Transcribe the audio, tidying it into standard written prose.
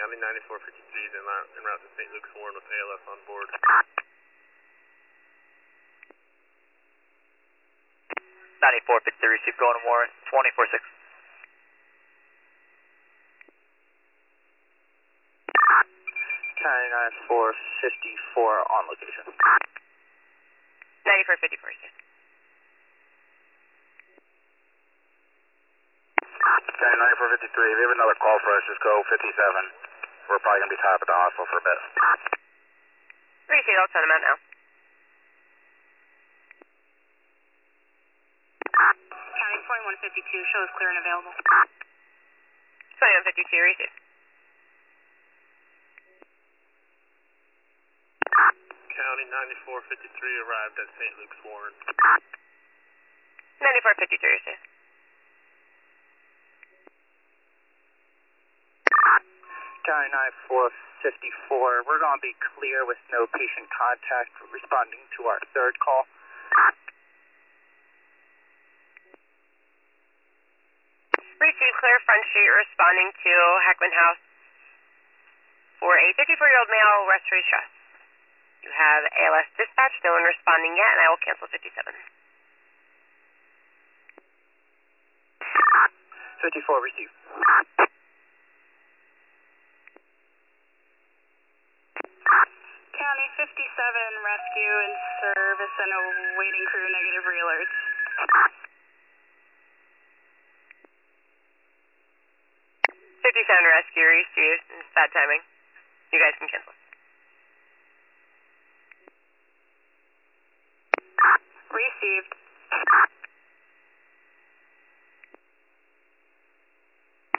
County 9453 is en route to St. Luke's Warren with ALS on board. 9453, receive going to Warren, 24-6. County 9454 on location. 9454, sir. County 9453, if you have another call for us, just go 57. We're probably going to be tied up at the hospital for a bit. Receive, I'll send them out now. County 2152, show is clear and available. 2152, receive. County 9453 arrived at St. Luke's Warren. 9453, receive. County 9454, we're going to be clear with no patient contact, responding to our third call. Receive, clear Front Street, responding to Heckman House for a 54-year-old male respiratory stress. You have ALS dispatch, no one responding yet, and I will cancel 57. 54, receive. County 57, rescue in service and awaiting crew, negative re-alerts. 57 rescue, receive. It's bad timing. You guys can cancel. Received.